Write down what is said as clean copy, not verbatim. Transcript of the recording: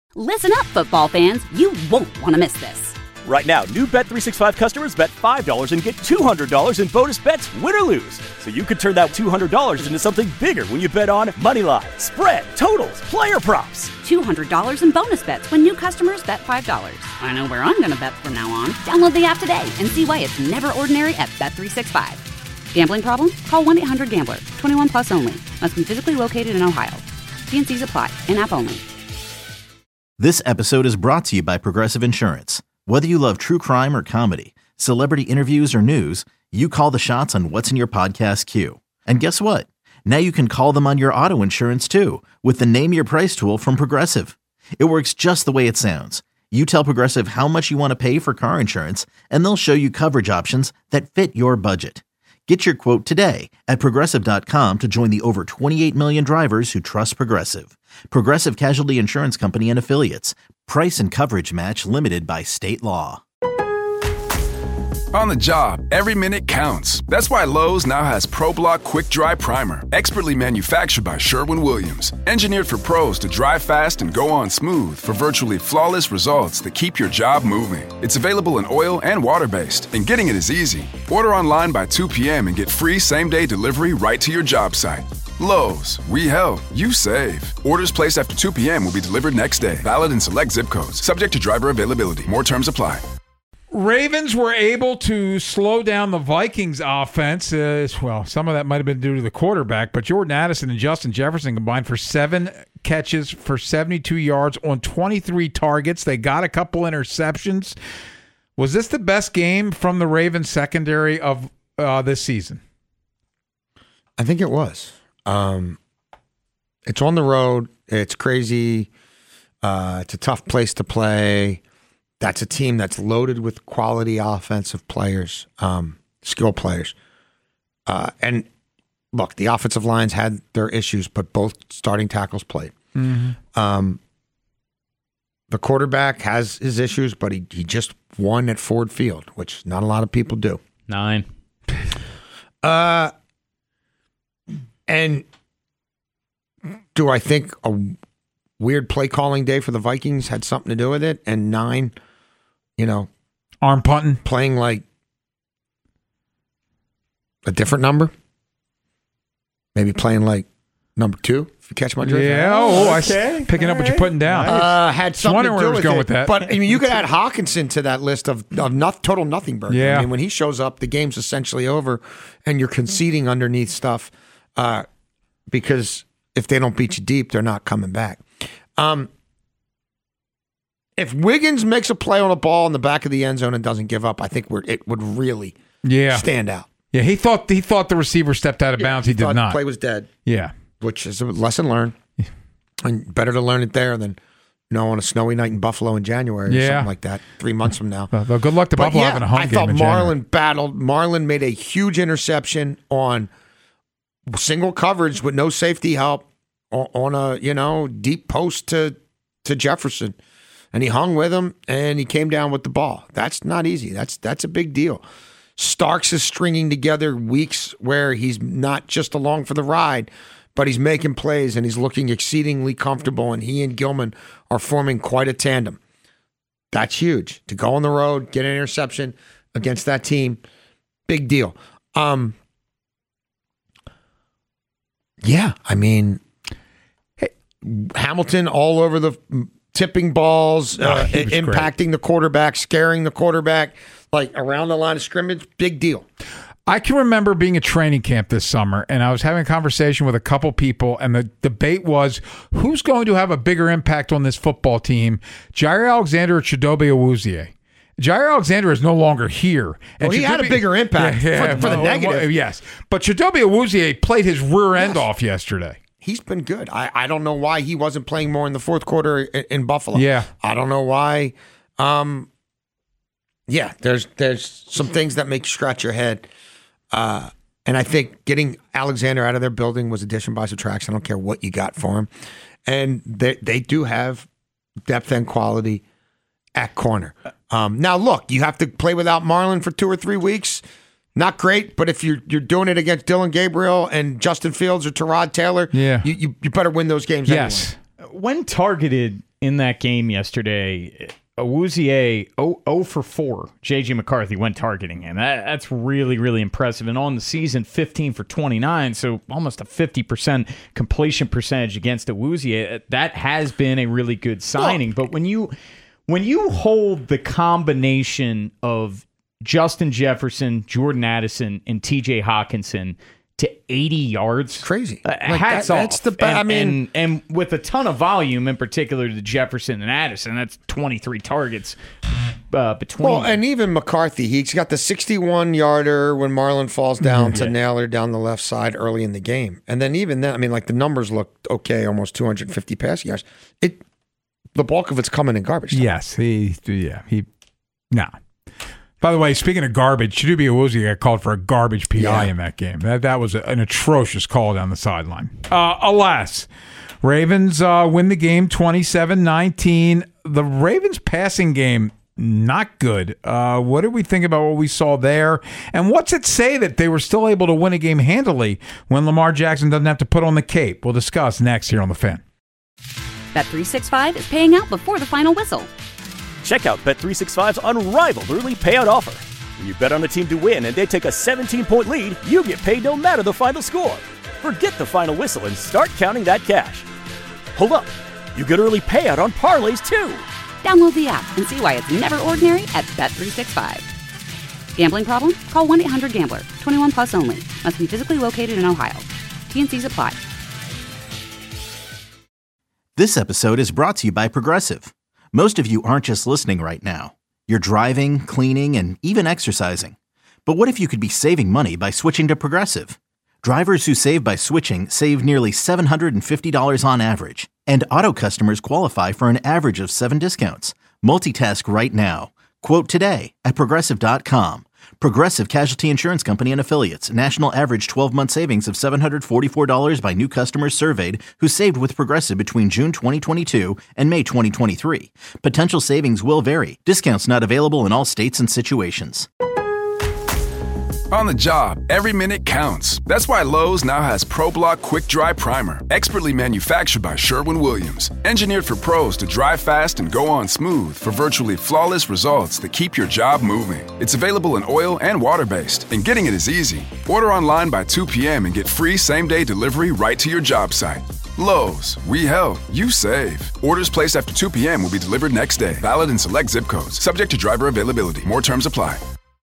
Listen up, football fans. You won't want to miss this. Right now, new Bet365 customers bet $5 and get $200 in bonus bets, win or lose. So you could turn that $200 into something bigger when you bet on moneyline, spread, totals, player props. $200 in bonus bets when new customers bet $5. I know where I'm going to bet from now on. Download the app today and see why it's never ordinary at Bet365. Gambling problem? Call 1-800-GAMBLER. 21 plus only. Must be physically located in Ohio. T&Cs apply. In-app only. This episode is brought to you by Progressive Insurance. Whether you love true crime or comedy, celebrity interviews or news, you call the shots on what's in your podcast queue. And guess what? Now you can call them on your auto insurance too with the Name Your Price tool from Progressive. It works just the way it sounds. You tell Progressive how much you want to pay for car insurance, and they'll show you coverage options that fit your budget. Get your quote today at Progressive.com to join the over 28 million drivers who trust Progressive. Progressive Casualty Insurance Company and Affiliates. Price and coverage match limited by state law. On the job, every minute counts. That's why Lowe's now has ProBlock Quick Dry Primer, expertly manufactured by Sherwin-Williams. Engineered for pros to dry fast and go on smooth for virtually flawless results that keep your job moving. It's available in oil and water-based, and getting it is easy. Order online by 2 p.m. and get free same-day delivery right to your job site. Lowe's, we help, you save. Orders placed after 2 p.m. will be delivered next day. Valid in select zip codes. Subject to driver availability. More terms apply. Ravens were able to slow down the Vikings offense. Well, some of that might have been due to the quarterback, but Jordan Addison and Justin Jefferson combined for 7 catches for 72 yards on 23 targets. They got a couple interceptions. Was this the best game from the Ravens secondary of this season? I think it was. It's on the road. It's crazy. It's a tough place to play. That's a team that's loaded with quality offensive players, skill players. And look, the offensive lines had their issues, but both starting tackles played. Mm-hmm. The quarterback has his issues, but he just won at Ford Field, which not a lot of people do. 9. And do I think a weird play calling day for the Vikings had something to do with it? And 9... arm punting, playing like a different number, maybe playing like number 2. If you catch my drift, I picking up what you're putting down. Had something to do with going it. With that. But I mean, you could add Hawkinson to that list of total nothing burger. Yeah. I mean, when he shows up, the game's essentially over, and you're conceding underneath stuff because if they don't beat you deep, they're not coming back. If Wiggins makes a play on a ball in the back of the end zone and doesn't give up, I think it would really stand out. Yeah, he thought the receiver stepped out of bounds. He did not. The play was dead. Yeah, which is a lesson learned, and better to learn it there than on a snowy night in Buffalo in January or something like that. 3 months from now. Well, good luck to Buffalo having a home game. I thought in Marlon battled. Marlon made a huge interception on single coverage with no safety help on a deep post to Jefferson. And he hung with him, and he came down with the ball. That's not easy. That's a big deal. Starks is stringing together weeks where he's not just along for the ride, but he's making plays, and he's looking exceedingly comfortable, and he and Gilman are forming quite a tandem. That's huge. To go on the road, get an interception against that team, big deal. Yeah, I mean, Hamilton all over the... tipping balls, impacting the quarterback, scaring the quarterback, like around the line of scrimmage, big deal. I can remember being at training camp this summer, and I was having a conversation with a couple people, and the debate was, who's going to have a bigger impact on this football team, Jair Alexander or Chidobe Awuzie? Jair Alexander is no longer here. And he had a bigger impact for the negative. Yes, but Chidobe Awuzie played his rear end off yesterday. He's been good. I don't know why he wasn't playing more in the fourth quarter in Buffalo. Yeah. I don't know why. There's some things that make you scratch your head. And I think getting Alexander out of their building was addition by subtraction. I don't care what you got for him. And they do have depth and quality at corner. Now, look, you have to play without Marlon for 2 or 3 weeks. Not great, but if you're doing it against Dylan Gabriel and Justin Fields or Tyrod Taylor, you better win those games anyway. When targeted, in that game yesterday, Awuzie 0 for 4. J.J. McCarthy went targeting him. That's really, really impressive. And on the season, 15 for 29, so almost a 50% completion percentage against Awuzie. That has been a really good signing. But when you hold the combination of Justin Jefferson, Jordan Addison, and T.J. Hawkinson to 80 yards. Crazy. Hats off. That's the and with a ton of volume, in particular to Jefferson and Addison, that's 23 targets between. Well, and even McCarthy, he's got the 61-yarder when Marlon falls down to Naylor down the left side early in the game. And then even then, the numbers look okay, almost 250 passing yards. The bulk of it's coming in garbage time. Yes, no. By the way, speaking of garbage, Chidobe Awuzie got called for a garbage PI in that game. That was an atrocious call down the sideline. Alas, Ravens win the game 27-19. The Ravens passing game, not good. What did we think about what we saw there? And what's it say that they were still able to win a game handily when Lamar Jackson doesn't have to put on the cape? We'll discuss next here on The Fan. Bet365 is paying out before the final whistle. Check out Bet365's unrivaled early payout offer. When you bet on a team to win and they take a 17-point lead, you get paid no matter the final score. Forget the final whistle and start counting that cash. Hold up. You get early payout on parlays, too. Download the app and see why it's never ordinary at Bet365. Gambling problem? Call 1-800-GAMBLER. 21 plus only. Must be physically located in Ohio. T&Cs apply. This episode is brought to you by Progressive. Most of you aren't just listening right now. You're driving, cleaning, and even exercising. But what if you could be saving money by switching to Progressive? Drivers who save by switching save nearly $750 on average. And auto customers qualify for an average of 7 discounts. Multitask right now. Quote today at Progressive.com. Progressive Casualty Insurance Company and Affiliates. National average 12-month savings of $744 by new customers surveyed who saved with Progressive between June 2022 and May 2023. Potential savings will vary. Discounts not available in all states and situations. On the job, every minute counts. That's why Lowe's now has ProBlock Quick Dry Primer, expertly manufactured by Sherwin-Williams. Engineered for pros to dry fast and go on smooth for virtually flawless results that keep your job moving. It's available in oil and water-based, and getting it is easy. Order online by 2 p.m. and get free same-day delivery right to your job site. Lowe's, we help, you save. Orders placed after 2 p.m. will be delivered next day. Valid in select zip codes. Subject to driver availability. More terms apply.